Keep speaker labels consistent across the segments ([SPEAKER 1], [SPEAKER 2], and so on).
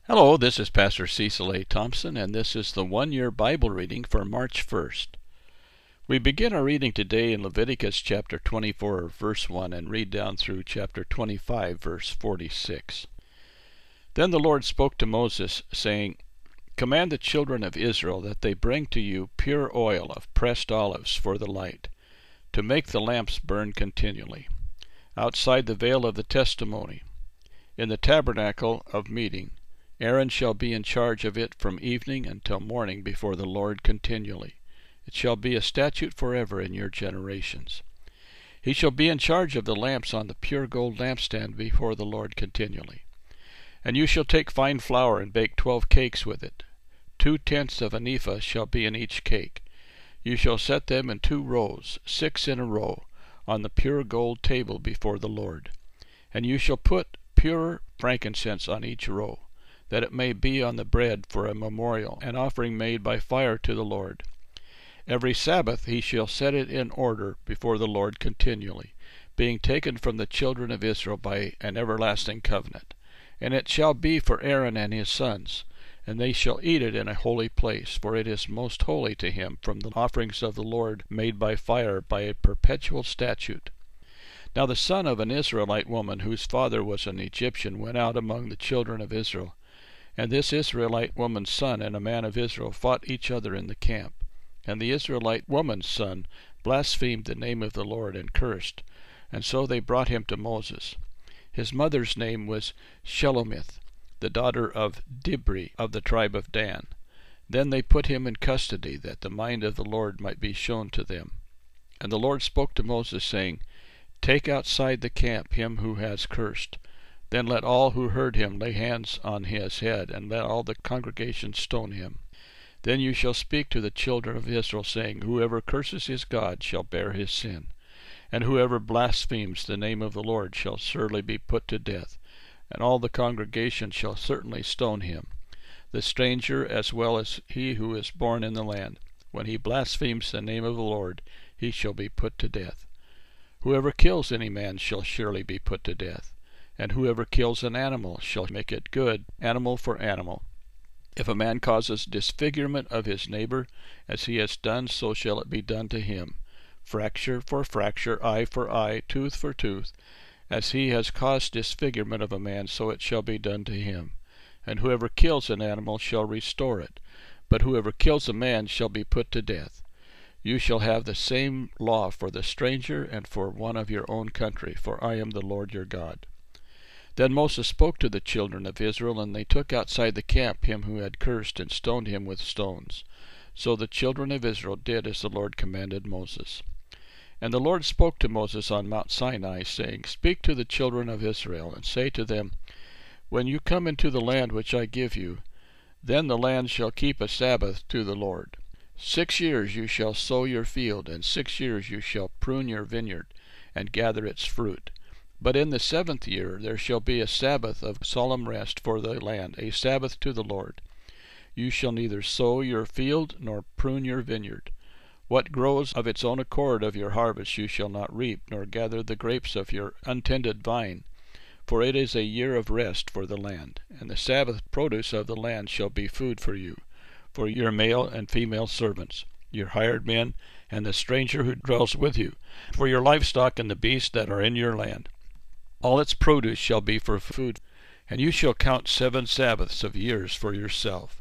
[SPEAKER 1] Hello, this is Pastor Cecil A. Thompson, and this is the one-year Bible reading for March 1st. We begin our reading today in Leviticus chapter 24, verse 1, and read down through chapter 25, verse 46. Then the Lord spoke to Moses, saying, Command the children of Israel that they bring to you pure oil of pressed olives for the light, to make the lamps burn continually, outside the veil of the testimony, in the tabernacle of meeting. Aaron shall be in charge of it from evening until morning before the Lord continually. It shall be a statute forever in your generations. He shall be in charge of the lamps on the pure gold lampstand before the Lord continually. And you shall take fine flour and bake 12 cakes with it. 2/10 of an ephah shall be in each cake. You shall set them in 2 rows, 6 in a row, on the pure gold table before the Lord. And you shall put pure frankincense on each row, that it may be on the bread for a memorial, an offering made by fire to the Lord. Every Sabbath he shall set it in order before the Lord continually, being taken from the children of Israel by an everlasting covenant. And it shall be for Aaron and his sons, and they shall eat it in a holy place, for it is most holy to him from the offerings of the Lord made by fire by a perpetual statute. Now the son of an Israelite woman, whose father was an Egyptian, went out among the children of Israel. And this Israelite woman's son and a man of Israel fought each other in the camp. And the Israelite woman's son blasphemed the name of the Lord and cursed. And so they brought him to Moses. His mother's name was Shelomith, the daughter of Dibri of the tribe of Dan. Then they put him in custody, that the mind of the Lord might be shown to them. And the Lord spoke to Moses, saying, Take outside the camp him who has cursed. Then let all who heard him lay hands on his head, and let all the congregation stone him. Then you shall speak to the children of Israel, saying, Whoever curses his God shall bear his sin, and whoever blasphemes the name of the Lord shall surely be put to death, and all the congregation shall certainly stone him, the stranger as well as he who is born in the land. When he blasphemes the name of the Lord, he shall be put to death. Whoever kills any man shall surely be put to death. And whoever kills an animal shall make it good, animal for animal. If a man causes disfigurement of his neighbor, as he has done, so shall it be done to him. Fracture for fracture, eye for eye, tooth for tooth. As he has caused disfigurement of a man, so it shall be done to him. And whoever kills an animal shall restore it. But whoever kills a man shall be put to death. You shall have the same law for the stranger and for one of your own country, for I am the Lord your God. Then Moses spoke to the children of Israel, and they took outside the camp him who had cursed, and stoned him with stones. So the children of Israel did as the Lord commanded Moses. And the Lord spoke to Moses on Mount Sinai, saying, Speak to the children of Israel, and say to them, When you come into the land which I give you, then the land shall keep a Sabbath to the Lord. 6 years you shall sow your field, and 6 years you shall prune your vineyard, and gather its fruit. But in the 7th year there shall be a Sabbath of solemn rest for the land, a Sabbath to the Lord. You shall neither sow your field nor prune your vineyard. What grows of its own accord of your harvest you shall not reap, nor gather the grapes of your untended vine. For it is a year of rest for the land, and the Sabbath produce of the land shall be food for you, for your male and female servants, your hired men, and the stranger who dwells with you, for your livestock and the beasts that are in your land. All its produce shall be for food, and you shall count 7 Sabbaths of years for yourself,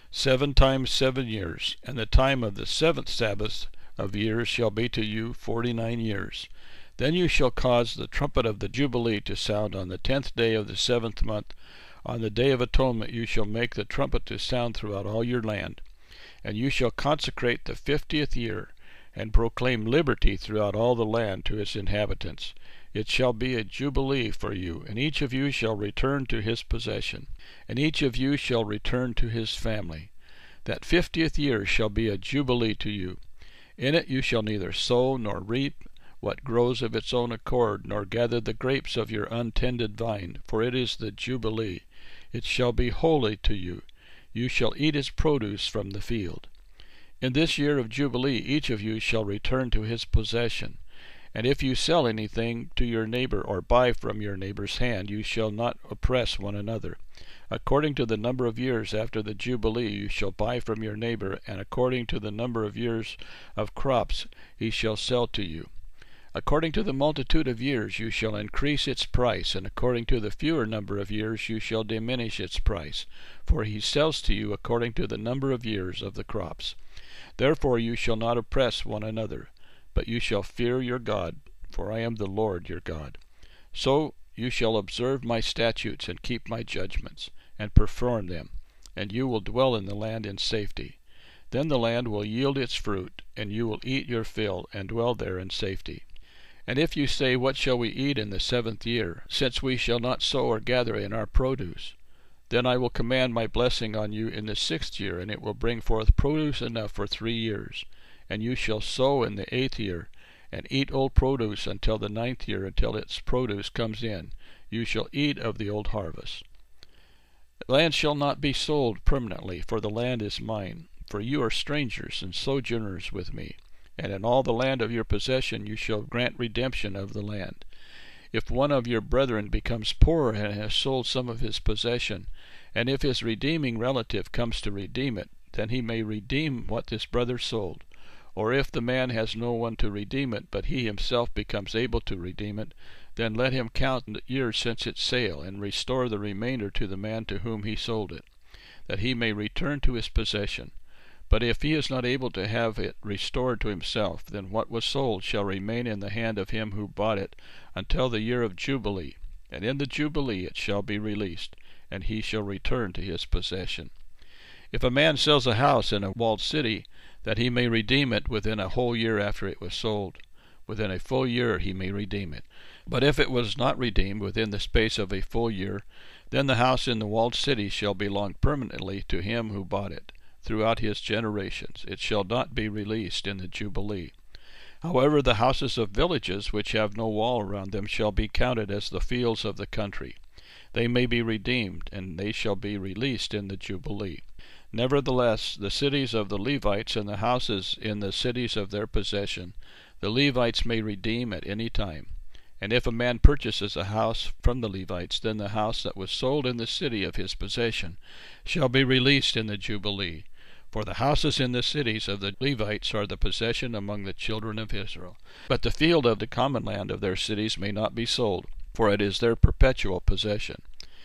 [SPEAKER 1] 7 times 7 years, and the time of the 7th Sabbath of years shall be to you 49 years. Then you shall cause the trumpet of the Jubilee to sound on the 10th day of the 7th month. On the day of atonement you shall make the trumpet to sound throughout all your land. And you shall consecrate the 50th year, and proclaim liberty throughout all the land to its inhabitants. It shall be a jubilee for you, and each of you shall return to his possession, and each of you shall return to his family. That 50th year shall be a jubilee to you. In it you shall neither sow nor reap what grows of its own accord, nor gather the grapes of your untended vine, for it is the jubilee. It shall be holy to you. You shall eat its produce from the field. In this year of jubilee each of you shall return to his possession. And if you sell anything to your neighbor, or buy from your neighbor's hand, you shall not oppress one another. According to the number of years after the Jubilee you shall buy from your neighbor, and according to the number of years of crops he shall sell to you. According to the multitude of years you shall increase its price, and according to the fewer number of years you shall diminish its price, for he sells to you according to the number of years of the crops. Therefore you shall not oppress one another, but you shall fear your God, for I am the Lord your God. So you shall observe my statutes and keep my judgments, and perform them, and you will dwell in the land in safety. Then the land will yield its fruit, and you will eat your fill, and dwell there in safety. And if you say, What shall we eat in the 7th year, since we shall not sow or gather in our produce? Then I will command my blessing on you in the 6th year, and it will bring forth produce enough for 3 years. And you shall sow in the 8th year, and eat old produce until the 9th year, until its produce comes in. You shall eat of the old harvest. The land shall not be sold permanently, for the land is mine. For you are strangers and sojourners with me. And in all the land of your possession you shall grant redemption of the land. If one of your brethren becomes poor and has sold some of his possession, and if his redeeming relative comes to redeem it, then he may redeem what this brother sold. Or if the man has no one to redeem it, but he himself becomes able to redeem it, then let him count the years since its sale, and restore the remainder to the man to whom he sold it, that he may return to his possession. But if he is not able to have it restored to himself, then what was sold shall remain in the hand of him who bought it until the year of Jubilee, and in the Jubilee it shall be released, and he shall return to his possession. If a man sells a house in a walled city, that he may redeem it within a whole year after it was sold, within a full year he may redeem it. But if it was not redeemed within the space of a full year, then the house in the walled city shall belong permanently to him who bought it. Throughout his generations it shall not be released in the Jubilee. However, the houses of villages which have no wall around them shall be counted as the fields of the country. They may be redeemed, and they shall be released in the Jubilee. Nevertheless, the cities of the Levites and the houses in the cities of their possession, the Levites may redeem at any time. And if a man purchases a house from the Levites, then the house that was sold in the city of his possession shall be released in the Jubilee. For the houses in the cities of the Levites are the possession among the children of Israel. But the field of the common land of their cities may not be sold, for it is their perpetual possession.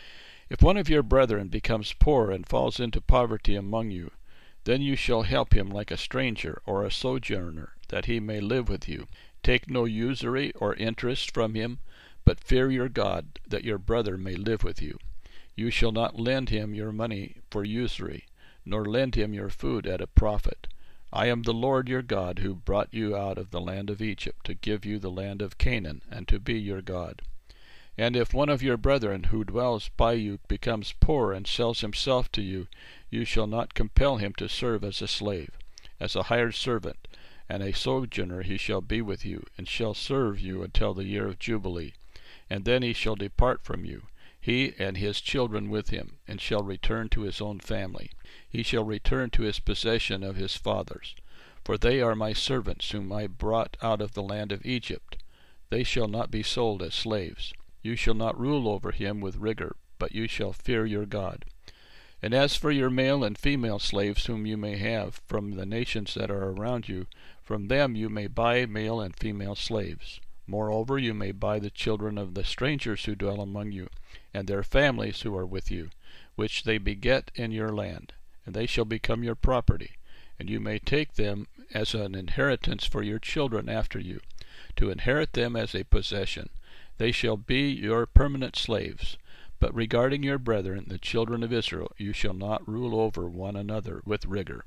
[SPEAKER 1] If one of your brethren becomes poor and falls into poverty among you, then you shall help him like a stranger or a sojourner, that he may live with you. Take no usury or interest from him, but fear your God, that your brother may live with you. You shall not lend him your money for usury, nor lend him your food at a profit. I am the Lord your God, who brought you out of the land of Egypt, to give you the land of Canaan, and to be your God. And if one of your brethren who dwells by you becomes poor and sells himself to you, you shall not compel him to serve as a slave. As a hired servant and a sojourner he shall be with you, and shall serve you until the year of Jubilee. And then he shall depart from you, he and his children with him, and shall return to his own family. He shall return to his possession of his fathers. For they are my servants, whom I brought out of the land of Egypt. They shall not be sold as slaves. You shall not rule over him with rigor, but you shall fear your God. And as for your male and female slaves whom you may have from the nations that are around you, from them you may buy male and female slaves. Moreover, you may buy the children of the strangers who dwell among you, and their families who are with you, which they beget in your land, and they shall become your property. And you may take them as an inheritance for your children after you, to inherit them as a possession. They shall be your permanent slaves. But regarding your brethren, the children of Israel, you shall not rule over one another with rigor.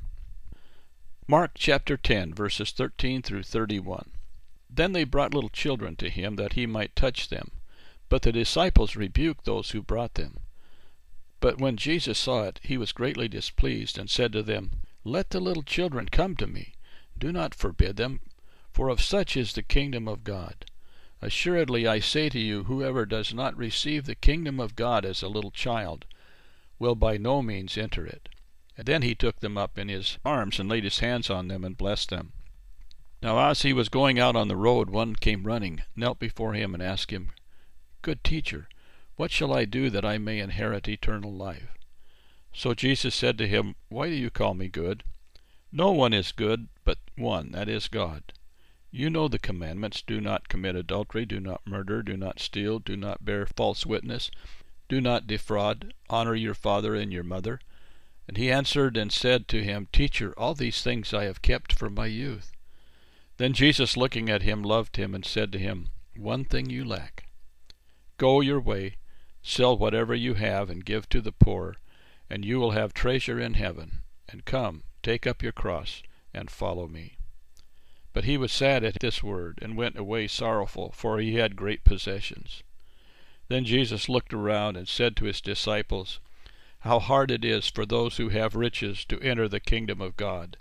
[SPEAKER 1] Mark chapter 10, verses 13 through 31. Then they brought little children to him, that he might touch them. But the disciples rebuked those who brought them. But when Jesus saw it, he was greatly displeased, and said to them, Let the little children come to me. Do not forbid them, for of such is the kingdom of God. Assuredly I say to you, whoever does not receive the kingdom of God as a little child will by no means enter it. And then he took them up in his arms, and laid his hands on them, and blessed them. Now as he was going out on the road, one came running, knelt before him, and asked him, Good teacher, What shall I do that I may inherit eternal life?" So Jesus said to him, "Why do you call me good? No one is good but one, that is God. You know the commandments: do not commit adultery, do not murder, do not steal, do not bear false witness, do not defraud, honor your father and your mother." And he answered and said to him, "Teacher, all these things I have kept from my youth." Then Jesus, looking at him, loved him and said to him, "One thing you lack. Go your way, sell whatever you have and give to the poor, and you will have treasure in heaven. And come, take up your cross and follow me." But he was sad at this word, and went away sorrowful, for he had great possessions. Then Jesus looked around and said to his disciples, "How hard it is for those who have riches to enter the kingdom of God."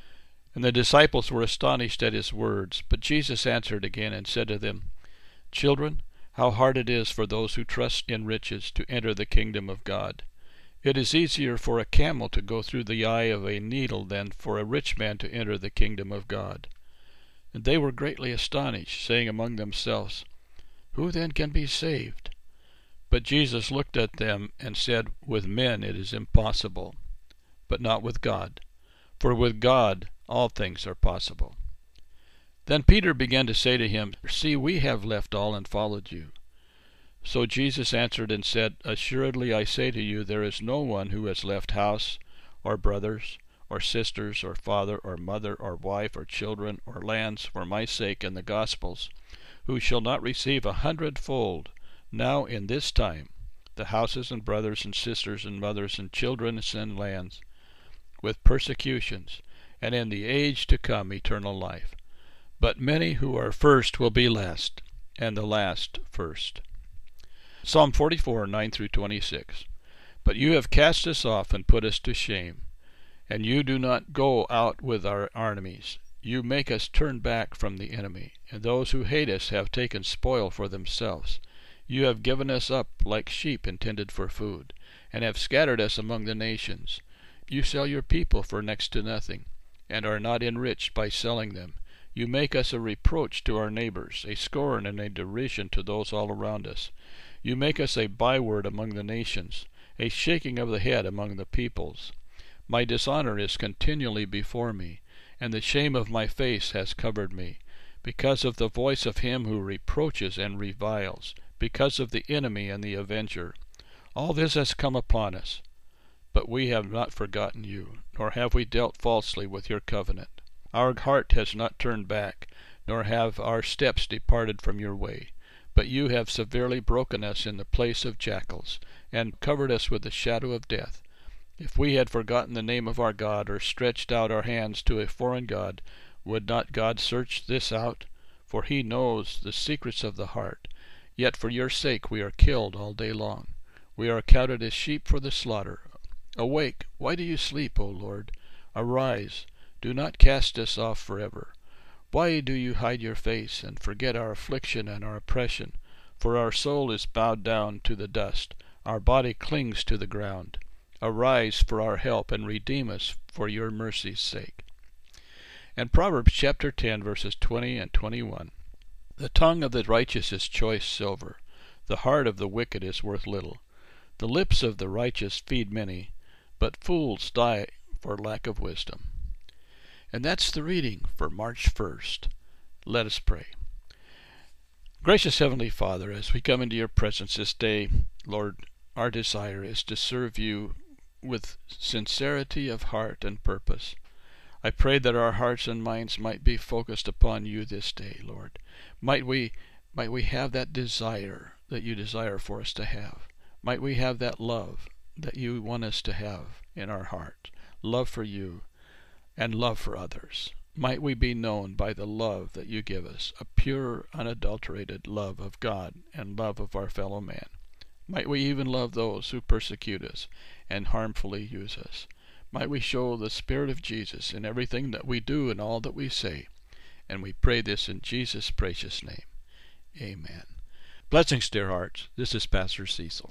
[SPEAKER 1] And the disciples were astonished at his words. But Jesus answered again and said to them, "Children, how hard it is for those who trust in riches to enter the kingdom of God. It is easier for a camel to go through the eye of a needle than for a rich man to enter the kingdom of God." And they were greatly astonished, saying among themselves, "Who then can be saved?" But Jesus looked at them and said, "With men it is impossible, but not with God. For with God all things are possible." Then Peter began to say to him, "See, we have left all and followed you." So Jesus answered and said, "Assuredly I say to you, there is no one who has left house, or brothers, or sisters, or father, or mother, or wife, or children, or lands, for my sake and the gospel's, who shall not receive 100-fold, now in this time, the houses and brothers and sisters and mothers and children and lands, with persecutions, and in the age to come eternal life. But many who are first will be last, and the last first." Psalm 44, 9-26. "But you have cast us off and put us to shame, and you do not go out with our armies. You make us turn back from the enemy, and those who hate us have taken spoil for themselves. You have given us up like sheep intended for food, and have scattered us among the nations. You sell your people for next to nothing, and are not enriched by selling them. You make us a reproach to our neighbors, a scorn and a derision to those all around us. You make us a byword among the nations, a shaking of the head among the peoples. My dishonor is continually before me, and the shame of my face has covered me, because of the voice of him who reproaches and reviles, because of the enemy and the avenger. All this has come upon us, but we have not forgotten you, nor have we dealt falsely with your covenant. Our heart has not turned back, nor have our steps departed from your way. But you have severely broken us in the place of jackals, and covered us with the shadow of death. If we had forgotten the name of our God, or stretched out our hands to a foreign god, would not God search this out? For he knows the secrets of the heart. Yet for your sake we are killed all day long. We are counted as sheep for the slaughter. Awake, why do you sleep, O Lord? Arise, do not cast us off forever. Why do you hide your face, and forget our affliction and our oppression? For our soul is bowed down to the dust, our body clings to the ground. Arise for our help, and redeem us for your mercy's sake. And Proverbs chapter 10, verses 20 and 21. "The tongue of the righteous is choice silver. The heart of the wicked is worth little. The lips of the righteous feed many, but fools die for lack of wisdom." And that's the reading for March 1st. Let us pray. Gracious Heavenly Father, as we come into your presence this day, Lord, our desire is to serve you with sincerity of heart and purpose. I pray that our hearts and minds might be focused upon you this day, Lord. Might we have that desire that you desire for us to have. Might we have that love that you want us to have in our heart. Love for you and love for others. Might we be known by the love that you give us, a pure, unadulterated love of God and love of our fellow man. Might we even love those who persecute us and harmfully use us. Might we show the Spirit of Jesus in everything that we do and all that we say. And we pray this in Jesus' precious name. Amen. Blessings, dear hearts. This is Pastor Cecil.